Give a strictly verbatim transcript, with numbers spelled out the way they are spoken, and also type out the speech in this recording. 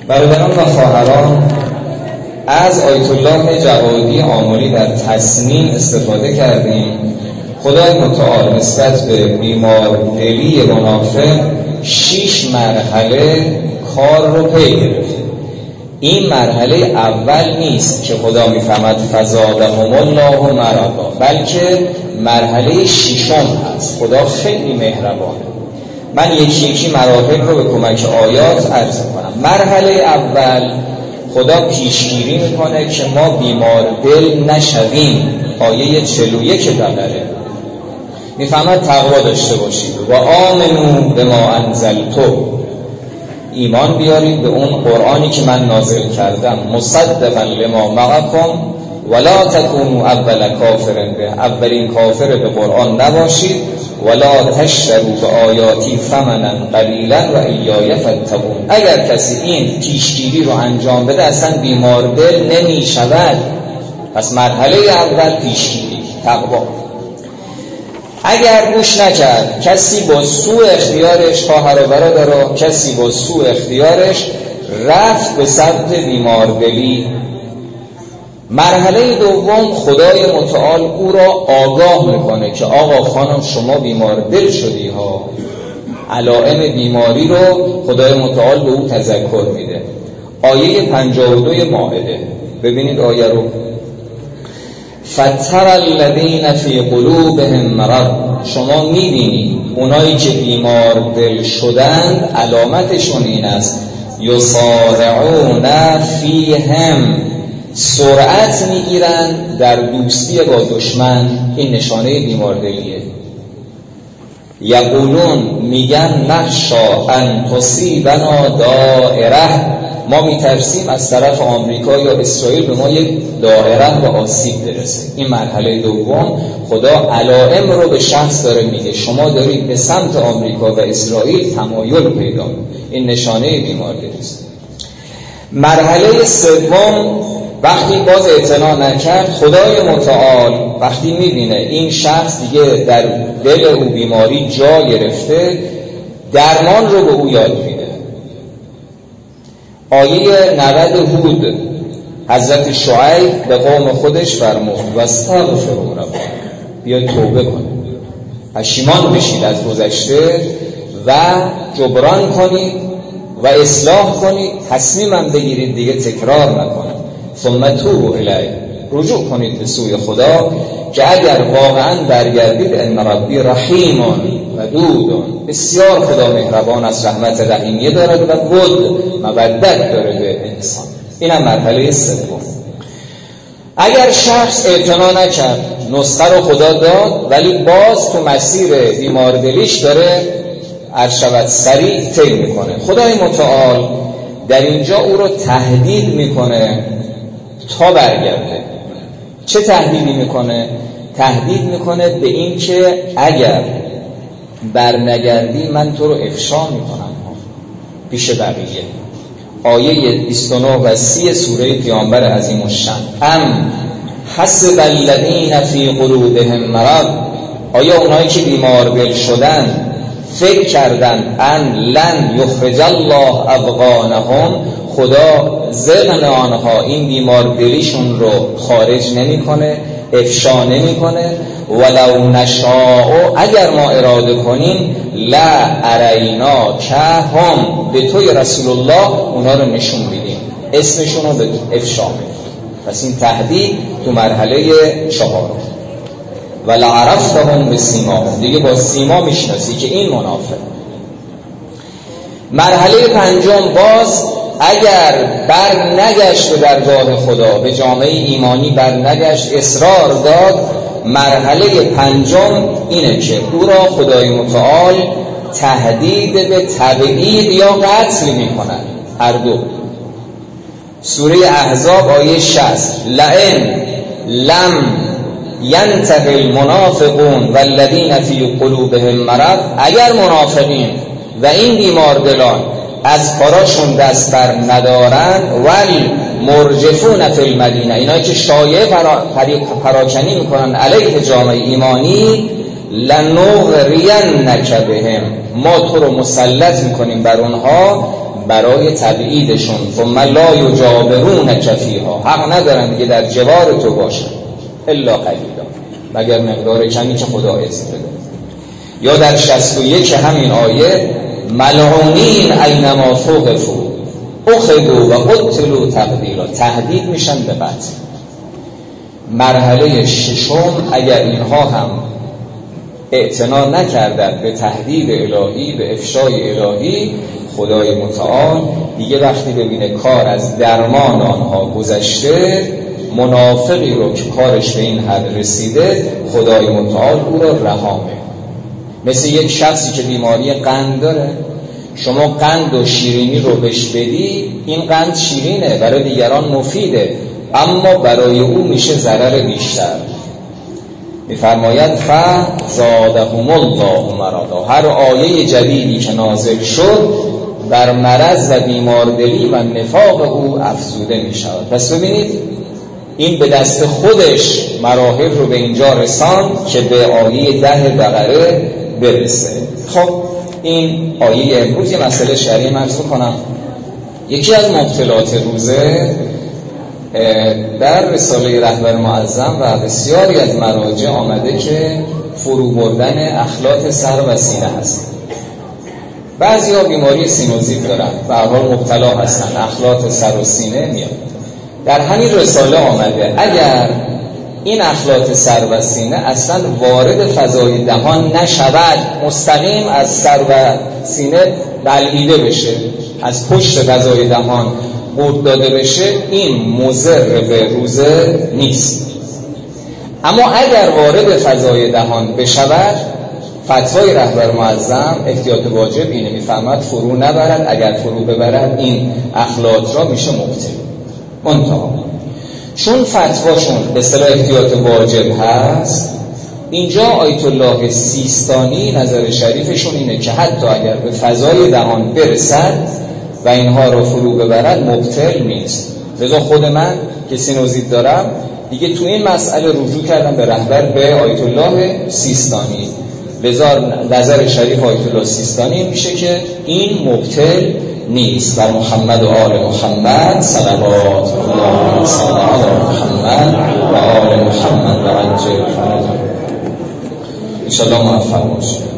برادران و خواهران، از آیت الله جوادی آملی در تصمیم استفاده کردیم. خدای متعال نسبت به بیماردلی منافق شش مرحله کار رو پی گرفت. این مرحله اول نیست که خدا میفهمد فزادهم الله مرضا، بلکه مرحله ششم هست. خدا خیلی مهربانه. من یکی یکی مراحل رو به کمک آیات عرض کنم. مرحله اول خدا پیشگیری میکنه که ما بیمار دل نشویم. آیه چهل و یک بقره میفهمد تقوا داشته باشید و آمنو بما انزلتو، ایمان بیارید به اون قرآنی که من نازل کردم، مصدقا لما معکم ولا تکونوا اول کافر به، اولین کافر به قرآن نباشید. ولا تشتروا بآیاتی ثمنا قلیلا و ایای فاتقون. اگر کسی این پیشگیری رو انجام بده اصلا بیمار دل نمی شود. پس مرحله اول پیشگیری، تقوا. اگر گوش نکرد، کسی با سوء اختیارش، خواهر و برادر، کسی با سوء اختیارش رفت به سمت بیماردلی. مرحله دوم خدای متعال او را آگاه میکنه که آقا خانم شما بیماردل شدی ها. علائم بیماری رو خدای متعال به او تذکر میده. آیه پنجاه و دو مائده، ببینید آیه رو. فتر الذین فی قلوبهم مرض، شما میبینید اونایی که بیمار دل شدند علامتشون این است، یصارعون فیهم، سرعت میگیرند در دوستی با دشمن. این نشانه بیماردلیه. یقولون، میگن نخشا ان تصیبنا دائره، ما میترسیم از طرف آمریکا یا اسرائیل به ما یک دائره و آسیب برسه. این مرحله دوم خدا علائم رو به شخص داره میگه شما دارید به سمت آمریکا و اسرائیل تمایل پیدا. این نشانه بیماردلی است. مرحله سوم وقتی باز اعتنا نکرد، خدای متعال وقتی میبینه این شخص دیگه در دل او بیماری جا گرفته، درمان رو به او یاد میده. آیه نود هود، حضرت شعیب به قوم خودش فرمود واستغفروا ربکم، بیاید توبه کنید، پشیمان بشید از گذشته و جبران کنید و اصلاح کنید، تصمیمم بگیرید دیگه تکرار نکنید. ثم توبوا الیه، رجوع کنید به سوی خدا که اگر واقعا برگردید ان ربی رحیم ودود، بسیار خدا مهربان است، رحمت رحیمیه دارد و ود، مودت داره به انسان. اینم مرحله سوم. اگر شخص اعتنا نکرد، نسخه رو خدا داد ولی باز تو مسیر بیماردلیش داره ارشبت سریع طی میکنه، خدای متعال در اینجا او رو تهدید میکنه تا برگرده. چه تهدیدی میکنه؟ تهدید میکنه به این که اگر برنگردی من تو رو افشا میکنم پیش بقیه. آیه بیست و نه و سی سوره پیامبر عظیم الشأن. ام حسب الذین فی قلوبهم مرض، آیا اونایی که بیمار دل شدن فکر کردن ان لن یخرج الله ابغانهم، خدا ذهن آنها این بیمار دلیشون رو خارج نمیکنه، افشا نمیکنه. ولو نشاء، اگر ما اراده کنیم، لا ارینا که هم، به توی رسول الله اونا رو نشون میدیم، اسمشون رو به افشا میدیم. پس این تهدید تو مرحله چهار. ولا عرفتهم بسیماهم، دیگه با سیما میشناسی که این منافق. مرحله پنجم باز اگر بر نگشت به درگاه خدا، به جامعه ایمانی بر نگشت، اصرار داد، مرحله پنجم اینه که او را خدای متعال تهدید به تبعید یا قتل میکنن، هر دو. سوره احزاب آیه شصت، لئن لم ینته المنافقون والذین فی قلوبهم مرض، اگر منافقین و این بیماردلان از کاراشون دست بر ندارن، ول مرجفون فی المدینه، اینایی که شایعه پراکنی میکنن علیه جامعه ایمانی، لنغرینک بهم، ما تو رو مسلط میکنیم بر اونها، برای تبعیدشون، ثم لا یجاورونک فیها، حق ندارن دیگه در جوار تو باشن الا قلیلا، مگر مقدار کمی که خدا اذن بده. یا در شصت و یک همین آیه ملعونین اینما ثقفوا اخذوا و قتلوا تقدیرا، تهدید میشن به قتل. مرحله ششم اگر اینها هم اعتنا نکردند به تهدید الهی، به افشای الهی، خدای متعال دیگه وقتی ببینه کار از درمان آنها گذشته، منافقی رو که کارش به این حد رسیده، خدای متعال او رو رها می‌کنه. مثل یک شخصی که بیماری قند داره، شما قند و شیرینی رو بهش بدی، این قند شیرینه، برای دیگران مفیده، اما برای او میشه ضرر بیشتر. میفرماید فزادهم الله مرضا، هر آیه جدیدی که نازل شد بر مرض و بیماردلی و نفاق او افزوده میشود. پس ببینید این به دست خودش مراحل رو به اینجا رساند که به آیه ده بقره برسه. خب این آیه امروز یه مسئله شرعی عرض کنم. یکی از مبطلات روزه در رساله رهبر معظم و بسیاری از مراجع آمده که فرو بردن اخلاط سر و سینه هست. بعضی ها بیماری سینوزیت دارن و هر حال مبتلا هستن، اخلاط سر و سینه میاد. در همین رساله آمده اگر این اخلاط سر و سینه اصلا وارد فضای دهان نشود، مستقیم از سر و سینه بلعیده بشه، از پشت فضای دهان قورت داده بشه، این مضر به روزه نیست. اما اگر وارد فضای دهان بشود، فتوای رهبر معظم احتیاط واجب اینه، میفهمد فرو نبرد، اگر فرو ببرد این اخلاط را میشه مبطل. منتها چون فتواشون به اصطلاح احتیاط واجب هست، اینجا آیت الله سیستانی نظر شریفشون اینه که حتی اگر به فضای دهان برسد و اینها رو فرو ببرد مبطل نیست. لذا خود من که سینوزیت دارم دیگه تو این مسئله رجوع کردم به رهبر به آیت الله سیستانی. لذا نظر شریف آیت الله سیستانی میشه که این مبطل نیست. بر محمد و آل محمد صلوات الله و سلام علی محمد و آل محمد و عجل فرجه. ان شاء الله موفق باشید.